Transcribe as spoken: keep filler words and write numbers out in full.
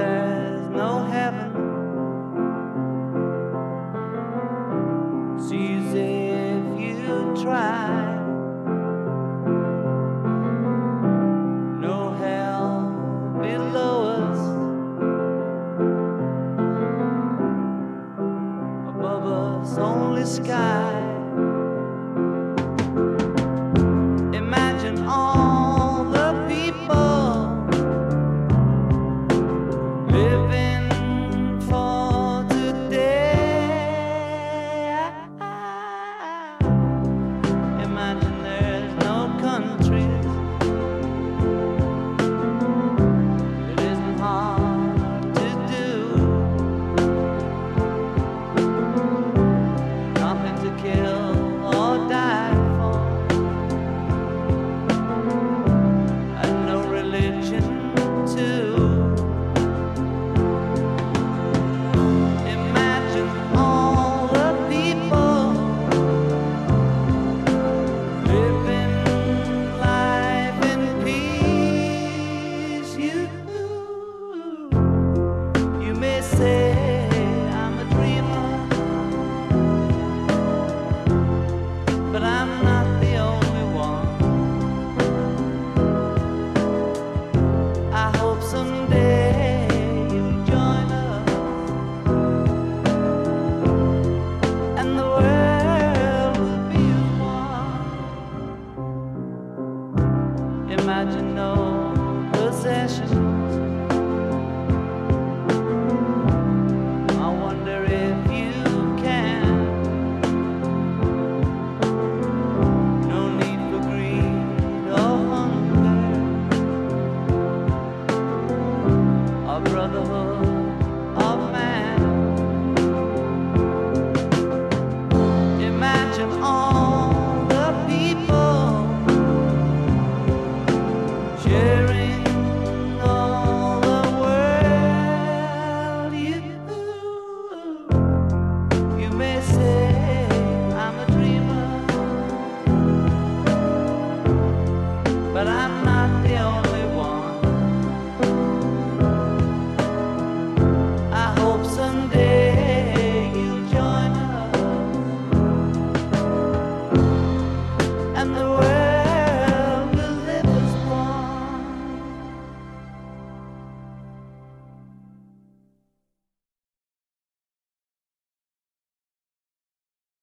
there's no heaven. It's easy if you try. No hell below us, above us only sky. Imagine all the people living for today. Imagine there's no countries. It isn't hard to do. Nothing to kill or die for, and no religion too. Imagine all the people living life in peace. You, you may say I'm a dreamer, but I'm not the only one. I hope someday you'll join us, and the world will be as one. Imagine no possessions. I wonder if you can. No need for greed or hunger, or brotherhood